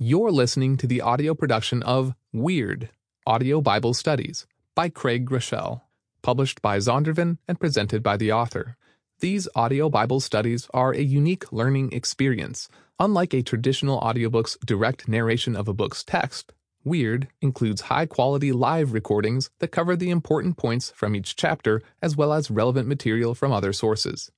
You're listening to the audio production of Weird, Audio Bible Studies by Craig Groeschel, published by Zondervan and presented by the author. These audio Bible studies are a unique learning experience. Unlike a traditional audiobook's direct narration of a book's text, Weird includes high-quality live recordings that cover the important points from each chapter as well as relevant material from other sources.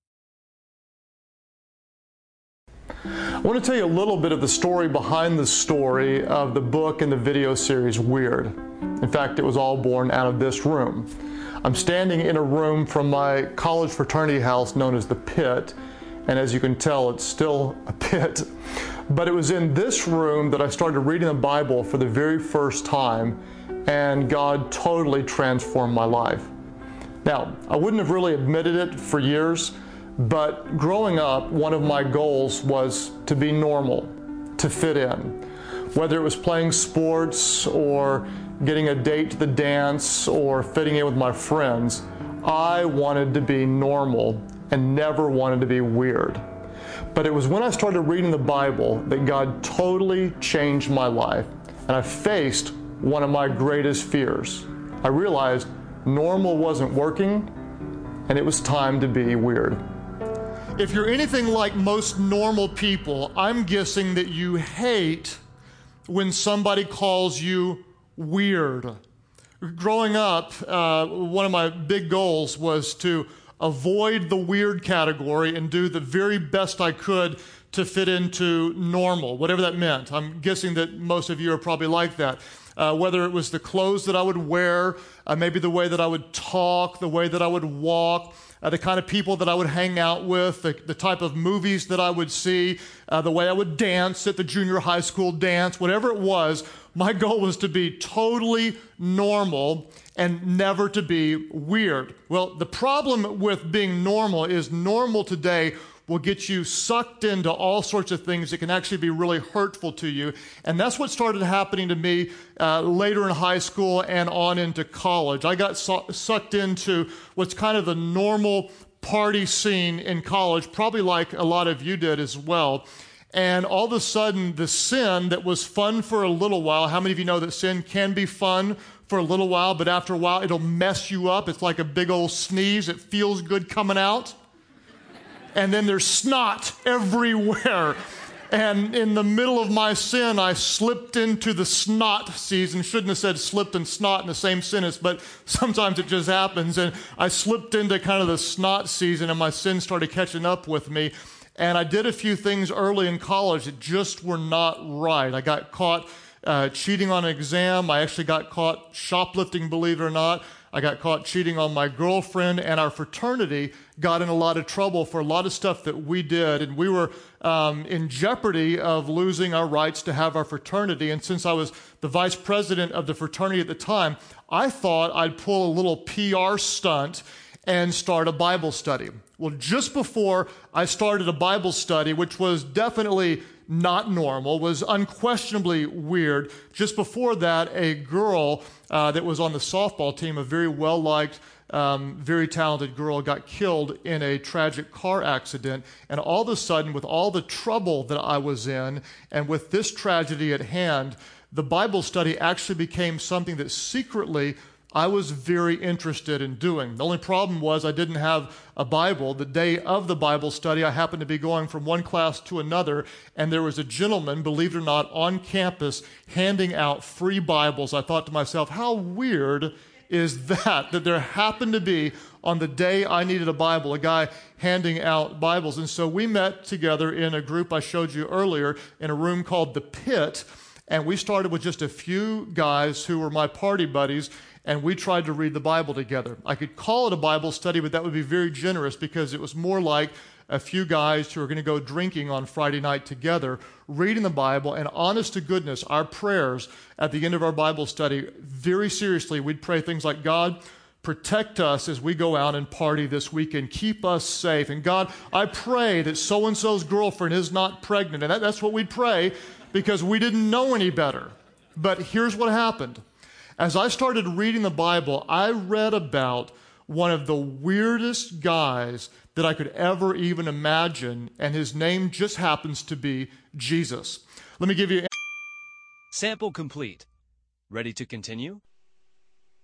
I want to tell you a little bit of the story behind the story of the book and the video series Weird. In fact, it was all born out of this room. I'm standing in a room from my college fraternity house known as the Pit, and as you can tell, it's still a pit. But it was in this room that I started reading the Bible for the very first time, and God totally transformed my life. Now, I wouldn't have really admitted it for years, but growing up, one of my goals was to be normal, to fit in. Whether it was playing sports or getting a date to the dance or fitting in with my friends, I wanted to be normal and never wanted to be weird. But it was when I started reading the Bible that God totally changed my life, and I faced one of my greatest fears. I realized normal wasn't working, and it was time to be weird. If you're anything like most normal people, I'm guessing that you hate when somebody calls you weird. Growing up, one of my big goals was to avoid the weird category and do the very best I could to fit into normal, whatever that meant. I'm guessing that most of you are probably like that. Whether it was the clothes that I would wear, maybe the way that I would talk, the way that I would walk, the kind of people that I would hang out with, the type of movies that I would see, the way I would dance at the junior high school dance, whatever it was, my goal was to be totally normal and never to be weird. Well, the problem with being normal is normal today will get you sucked into all sorts of things that can actually be really hurtful to you. And that's what started happening to me later in high school and on into college. I got sucked into what's kind of the normal party scene in college, probably like a lot of you did as well. And all of a sudden, the sin that was fun for a little while, how many of you know that sin can be fun for a little while, but after a while, it'll mess you up. It's like a big old sneeze. It feels good coming out. And then there's snot everywhere. And in the middle of my sin, I slipped into the snot season. Shouldn't have said slipped and snot in the same sentence, but sometimes it just happens. And I slipped into kind of the snot season, and my sin started catching up with me. And I did a few things early in college that just were not right. I got caught cheating on an exam. I actually got caught shoplifting, believe it or not. I got caught cheating on my girlfriend, and our fraternity got in a lot of trouble for a lot of stuff that we did, and we were in jeopardy of losing our rights to have our fraternity. And since I was the vice president of the fraternity at the time, I thought I'd pull a little PR stunt and start a Bible study. Well, just before I started a Bible study, which was definitely not normal, was unquestionably weird, just before that, a girl that was on the softball team, a very well-liked, very talented girl, got killed in a tragic car accident. And all of a sudden, with all the trouble that I was in, and with this tragedy at hand, the Bible study actually became something that secretly I was very interested in doing. The only problem was I didn't have a Bible. The day of the Bible study, I happened to be going from one class to another, and there was a gentleman, believe it or not, on campus handing out free Bibles. I thought to myself, how weird is that there happened to be, on the day I needed a Bible, a guy handing out Bibles. And so we met together in a group I showed you earlier in a room called the Pit, and we started with just a few guys who were my party buddies, and we tried to read the Bible together. I could call it a Bible study, but that would be very generous because it was more like a few guys who are going to go drinking on Friday night together, reading the Bible, and honest to goodness, our prayers at the end of our Bible study, very seriously, we'd pray things like, God, protect us as we go out and party this weekend. Keep us safe. And God, I pray that so-and-so's girlfriend is not pregnant. And that's what we'd pray because we didn't know any better. But here's what happened. As I started reading the Bible, I read about one of the weirdest guys that I could ever even imagine, and his name just happens to be Jesus. Let me give you... Sample complete. Ready to continue?